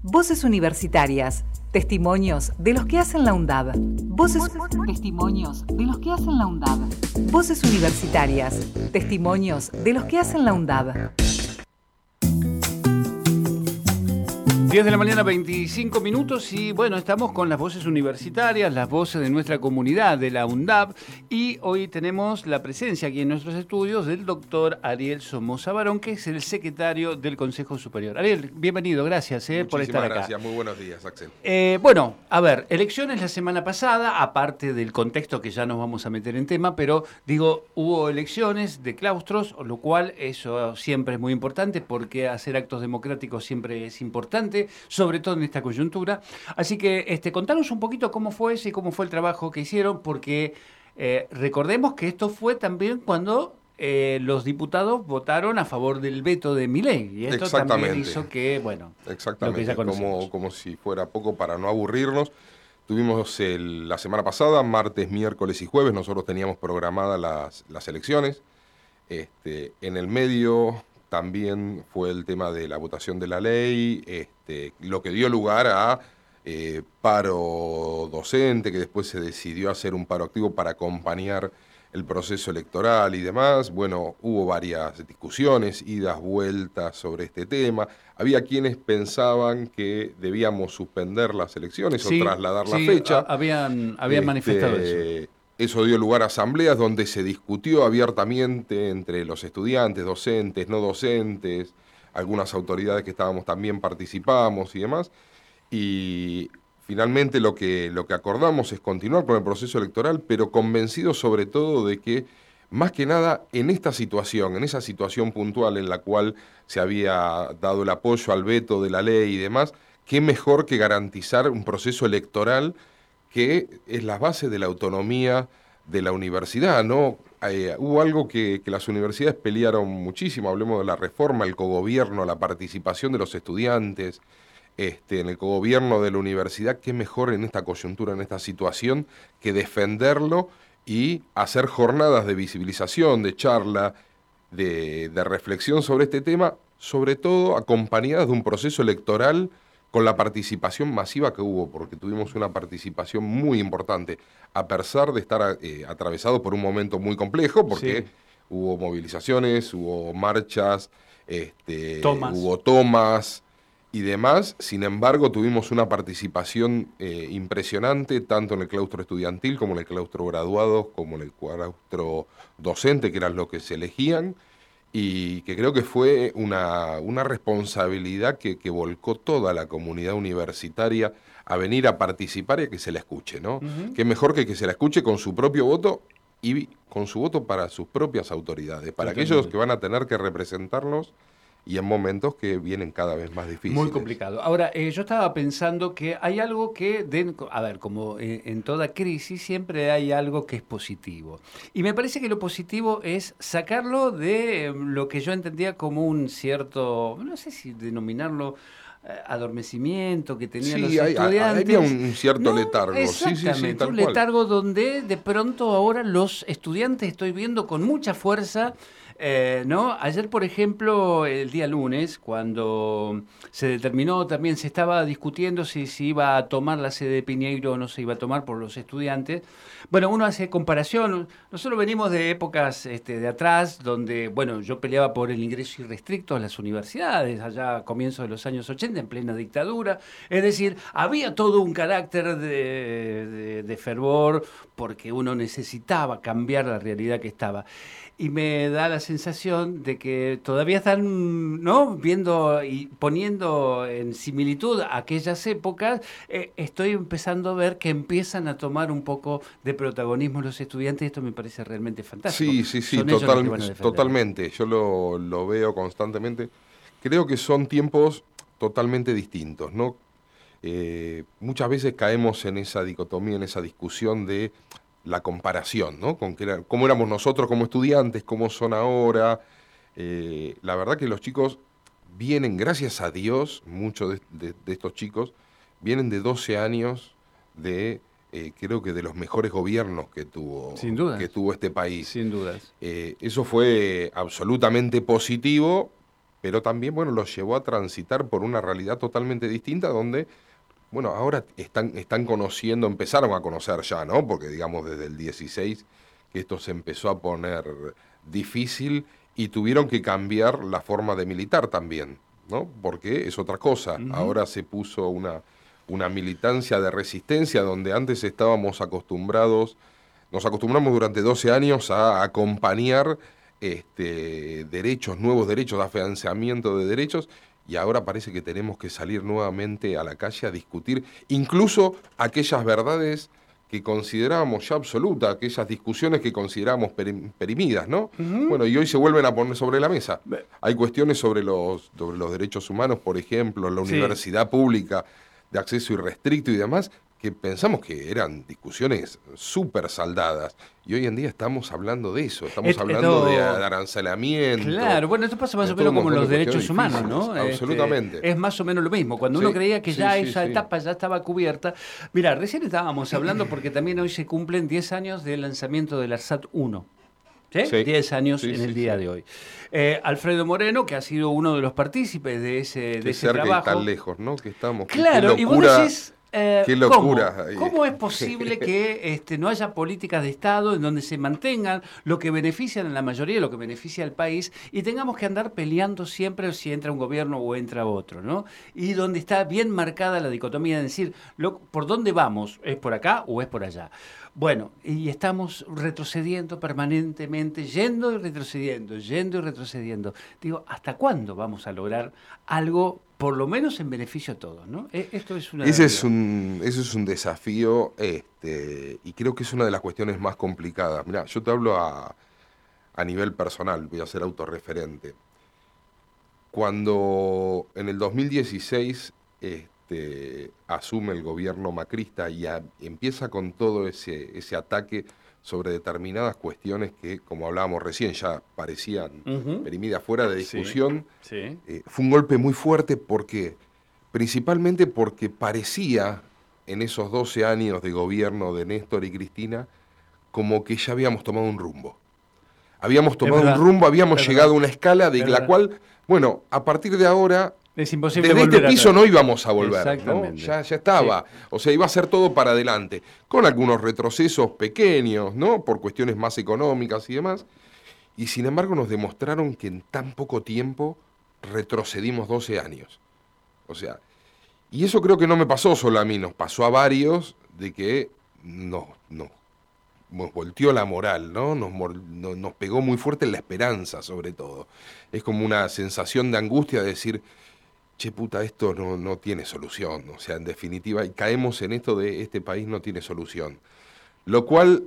Voces universitarias. Testimonios de los que hacen la UNDAB. Testimonios de los que hacen la UNDAB. Voces universitarias. Testimonios de los que hacen la UNDAB. 10 de la mañana, 25 minutos y bueno, estamos con las voces universitarias, las voces de nuestra comunidad, de la UNDAB, y hoy tenemos la presencia aquí en nuestros estudios del doctor Ariel Somoza Barón, que es el secretario del Consejo Superior. Ariel, bienvenido, gracias por estar acá. Gracias, muy buenos días, Axel. Bueno, a ver, elecciones la semana pasada, aparte del contexto que ya nos vamos a meter en tema, pero digo, hubo elecciones de claustros, lo cual eso siempre es muy importante porque hacer actos democráticos siempre es importante, sobre todo en esta coyuntura. Así que contanos un poquito cómo fue ese y cómo fue el trabajo que hicieron, porque recordemos que esto fue también cuando los diputados votaron a favor del veto de Milei. Y esto también hizo que, bueno, exactamente, lo que ya conocemos. Como si fuera poco para no aburrirnos. Tuvimos la semana pasada, martes, miércoles y jueves, nosotros teníamos programadas las elecciones. En el medio también fue el tema de la votación de la ley, lo que dio lugar a paro docente, que después se decidió hacer un paro activo para acompañar el proceso electoral y demás. Bueno, hubo varias discusiones, idas, vueltas sobre este tema. Había quienes pensaban que debíamos suspender las elecciones o trasladar la fecha. Habían manifestado eso. Eso dio lugar a asambleas donde se discutió abiertamente entre los estudiantes, docentes, no docentes, algunas autoridades que estábamos también participamos y demás. Y finalmente lo que acordamos es continuar con el proceso electoral, pero convencidos sobre todo de que, más que nada, en esa situación puntual en la cual se había dado el apoyo al veto de la ley y demás, qué mejor que garantizar un proceso electoral que es la base de la autonomía de la universidad, ¿no? Hubo algo que las universidades pelearon muchísimo, hablemos de la reforma, el cogobierno, la participación de los estudiantes, en el cogobierno de la universidad. Qué mejor en esta coyuntura, en esta situación, que defenderlo y hacer jornadas de visibilización, de charla, de reflexión sobre este tema, sobre todo acompañadas de un proceso electoral con la participación masiva que hubo, porque tuvimos una participación muy importante, a pesar de estar atravesado por un momento muy complejo, porque hubo movilizaciones, hubo marchas, hubo tomas y demás. Sin embargo, tuvimos una participación impresionante, tanto en el claustro estudiantil, como en el claustro graduados, como en el claustro docente, que eran los que se elegían, y que creo que fue una responsabilidad que volcó toda la comunidad universitaria a venir a participar y a que se la escuche, ¿no? Uh-huh. Qué mejor que se la escuche con su propio voto y con su voto para sus propias autoridades, para aquellos que van a tener que representarnos y en momentos que vienen cada vez más difíciles. Muy complicado. Ahora, yo estaba pensando que hay algo que, como en toda crisis, siempre hay algo que es positivo. Y me parece que lo positivo es sacarlo de lo que yo entendía como un cierto, no sé si denominarlo, adormecimiento que tenían los estudiantes. Había un cierto letargo. Exactamente, un letargo donde de pronto ahora los estudiantes estoy viendo con mucha fuerza. Ayer, por ejemplo, el día lunes, cuando se determinó, también se estaba discutiendo si se iba a tomar la sede de Piñeiro o no se iba a tomar por los estudiantes. Bueno, uno hace comparación. Nosotros venimos de épocas de atrás, donde, bueno, yo peleaba por el ingreso irrestricto a las universidades, allá a comienzos de los años 80, en plena dictadura. Es decir, había todo un carácter de fervor, porque uno necesitaba cambiar la realidad que estaba. Y me da la sensación de que todavía están, ¿no?, viendo y poniendo en similitud aquellas épocas. Estoy empezando a ver que empiezan a tomar un poco de protagonismo los estudiantes. Esto me parece realmente fantástico. Sí, totalmente. Yo lo veo constantemente. Creo que son tiempos totalmente distintos, ¿no? Muchas veces caemos en esa dicotomía, en esa discusión de la comparación, ¿no? Con cómo éramos nosotros como estudiantes, cómo son ahora. La verdad que los chicos vienen, gracias a Dios, muchos de estos chicos vienen de 12 años creo que de los mejores gobiernos que tuvo este país. Sin dudas. Eso fue absolutamente positivo, pero también, bueno, los llevó a transitar por una realidad totalmente distinta donde, bueno, ahora están conociendo, empezaron a conocer ya, ¿no? Porque digamos desde el 16 que esto se empezó a poner difícil y tuvieron que cambiar la forma de militar también, ¿no? Porque es otra cosa. Ahora se puso una militancia de resistencia donde antes estábamos acostumbrados, nos acostumbramos durante 12 años a acompañar derechos, nuevos derechos, afianzamiento de derechos, y ahora parece que tenemos que salir nuevamente a la calle a discutir incluso aquellas verdades que considerábamos ya absolutas, aquellas discusiones que considerábamos perimidas, ¿no? Bueno, y hoy se vuelven a poner sobre la mesa. Hay cuestiones sobre los derechos humanos, por ejemplo, la universidad pública de acceso irrestricto y demás, que pensamos que eran discusiones súper saldadas. Y hoy en día estamos hablando de eso, estamos hablando de arancelamiento. Claro, bueno, esto pasa más o menos como los derechos humanos, ¿no? Absolutamente. Es más o menos lo mismo. Cuando uno creía que ya esa etapa ya estaba cubierta. Mira, recién estábamos hablando porque también hoy se cumplen 10 años del lanzamiento del ARSAT 1. ¿Sí? 10 años en el día de hoy. Alfredo Moreno, que ha sido uno de los partícipes de ese cerca trabajo. Y tan lejos, ¿no? Que estamos. Claro, y vos decís, qué locura. ¿Cómo es posible que no haya políticas de Estado en donde se mantengan lo que benefician a la mayoría, lo que beneficia al país, y tengamos que andar peleando siempre si entra un gobierno o entra otro, ¿no? Y donde está bien marcada la dicotomía de decir, ¿por dónde vamos? ¿Es por acá o es por allá? Bueno, y estamos retrocediendo permanentemente, yendo y retrocediendo. Digo, ¿hasta cuándo vamos a lograr algo, por lo menos en beneficio a todos, ¿no? Esto es una... Ese es un desafío, y creo que es una de las cuestiones más complicadas. Mirá, yo te hablo a nivel personal, voy a ser autorreferente. Cuando en el 2016... asume el gobierno macrista y empieza con todo ese ataque sobre determinadas cuestiones que, como hablábamos recién, ya parecían perimidas fuera de discusión. Fue un golpe muy fuerte principalmente porque parecía en esos 12 años de gobierno de Néstor y Cristina como que ya habíamos tomado un rumbo. Habíamos llegado a una escala de la cual, bueno, a partir de ahora... Es imposible desde volver este piso atrás. no íbamos a volver, ¿no? Exactamente. Ya estaba. Sí. O sea, iba a ser todo para adelante, con algunos retrocesos pequeños, ¿no? Por cuestiones más económicas y demás. Y sin embargo nos demostraron que en tan poco tiempo retrocedimos 12 años. O sea, y eso creo que no me pasó solo a mí, nos pasó a varios, de que nos volteó la moral, ¿no? Nos pegó muy fuerte en la esperanza, sobre todo. Es como una sensación de angustia de decir... che puta, esto no tiene solución, o sea, en definitiva, y caemos en esto de este país no tiene solución. Lo cual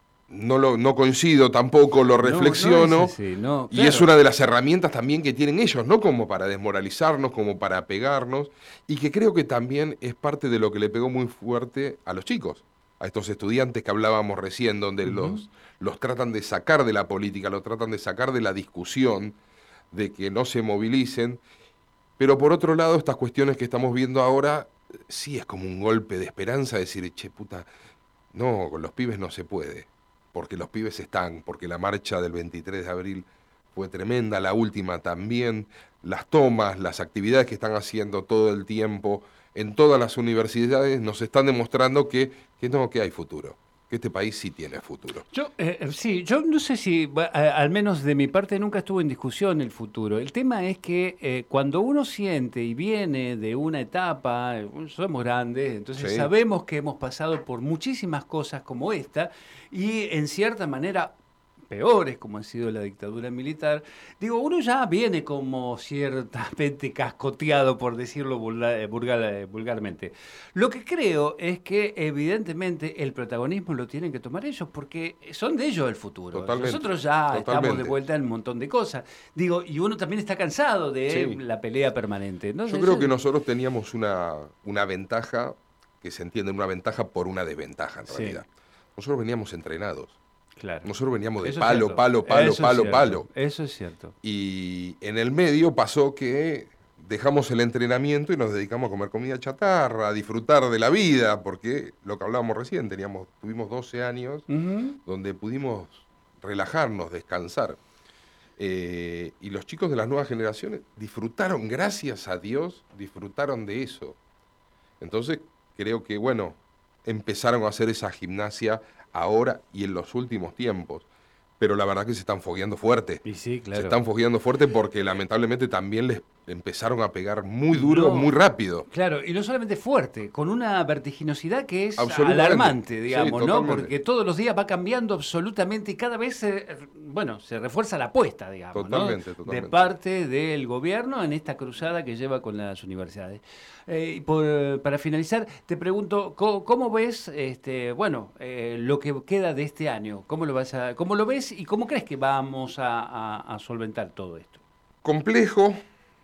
no coincido tampoco, lo reflexiono, claro. Y es una de las herramientas también que tienen ellos, ¿no? Como para desmoralizarnos, como para pegarnos, y que creo que también es parte de lo que le pegó muy fuerte a los chicos, a estos estudiantes que hablábamos recién, donde los tratan de sacar de la política, los tratan de sacar de la discusión, de que no se movilicen. Pero por otro lado, estas cuestiones que estamos viendo ahora, sí es como un golpe de esperanza, decir, che puta, no, con los pibes no se puede, porque los pibes están, porque la marcha del 23 de abril fue tremenda, la última también, las tomas, las actividades que están haciendo todo el tiempo en todas las universidades nos están demostrando que hay futuro. Que este país sí tiene futuro. Yo no sé si, al menos de mi parte, nunca estuvo en discusión el futuro. El tema es que cuando uno siente y viene de una etapa, somos grandes, entonces sabemos que hemos pasado por muchísimas cosas como esta, y en cierta manera peores, como ha sido la dictadura militar, digo, uno ya viene como ciertamente cascoteado, por decirlo vulgarmente. Lo que creo es que evidentemente el protagonismo lo tienen que tomar ellos, porque son de ellos el futuro. Totalmente. Nosotros ya estamos de vuelta en un montón de cosas. Digo, y uno también está cansado de la pelea permanente. Entonces, yo creo que nosotros teníamos una ventaja, que se entiende una ventaja por una desventaja en realidad. Nosotros veníamos entrenados. Claro. Nosotros veníamos de Eso palo. Eso es cierto. Y en el medio pasó que dejamos el entrenamiento y nos dedicamos a comer comida chatarra, a disfrutar de la vida, porque lo que hablábamos recién, tuvimos 12 años donde pudimos relajarnos, descansar. Y los chicos de las nuevas generaciones disfrutaron, gracias a Dios, disfrutaron de eso. Entonces, creo que, bueno, empezaron a hacer esa gimnasia ahora y en los últimos tiempos. Pero la verdad que se están fogueando fuerte. Y sí, claro. Se están fogueando fuerte porque lamentablemente también les empezaron a pegar muy duro, muy rápido. Claro, y no solamente fuerte, con una vertiginosidad que es alarmante, digamos, sí, ¿no? Porque todos los días va cambiando absolutamente y cada vez se refuerza la apuesta, digamos, totalmente, ¿no? Totalmente. De parte del gobierno en esta cruzada que lleva con las universidades. Para finalizar, te pregunto, ¿cómo ves lo que queda de este año? ¿Cómo lo ves y cómo crees que vamos a solventar todo esto? Complejo.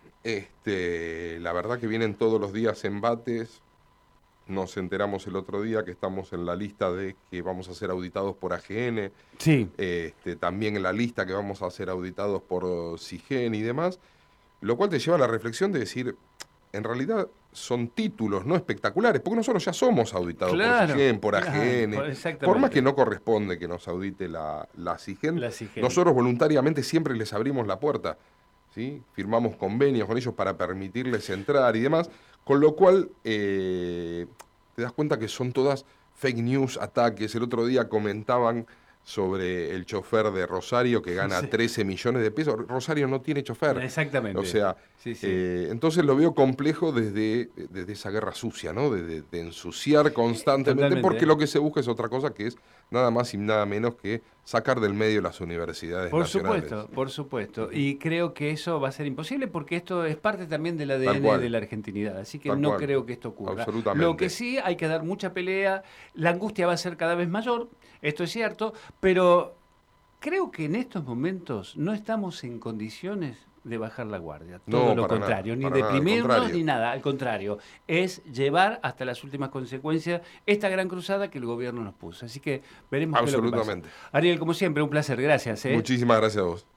La verdad que vienen todos los días embates. Nos enteramos el otro día que estamos en la lista de que vamos a ser auditados por AGN. Sí. También en la lista que vamos a ser auditados por CIGEN y demás. Lo cual te lleva a la reflexión de decir, en realidad son títulos no espectaculares, porque nosotros ya somos auditados por CIGEN, por AGN. Por más que no corresponde que nos audite la CIGEN, nosotros voluntariamente siempre les abrimos la puerta. ¿Sí? Firmamos convenios con ellos para permitirles entrar y demás, con lo cual te das cuenta que son todas fake news, ataques. El otro día comentaban sobre el chofer de Rosario que gana 13 millones de pesos. Rosario no tiene chofer. Exactamente. O sea, entonces lo veo complejo desde esa guerra sucia, ¿no? De ensuciar constantemente, totalmente, porque lo que se busca es otra cosa, que es nada más y nada menos que sacar del medio las universidades nacionales. Por supuesto. Y creo que eso va a ser imposible porque esto es parte también del ADN de la argentinidad. Así que no creo que esto ocurra. Absolutamente. Lo que sí, hay que dar mucha pelea. La angustia va a ser cada vez mayor, esto es cierto, pero creo que en estos momentos no estamos en condiciones de bajar la guardia. Todo lo contrario, ni deprimirnos ni nada. Al contrario, es llevar hasta las últimas consecuencias esta gran cruzada que el gobierno nos puso. Así que veremos qué es lo que pasa. Ariel, como siempre, un placer. Gracias. Muchísimas gracias a vos.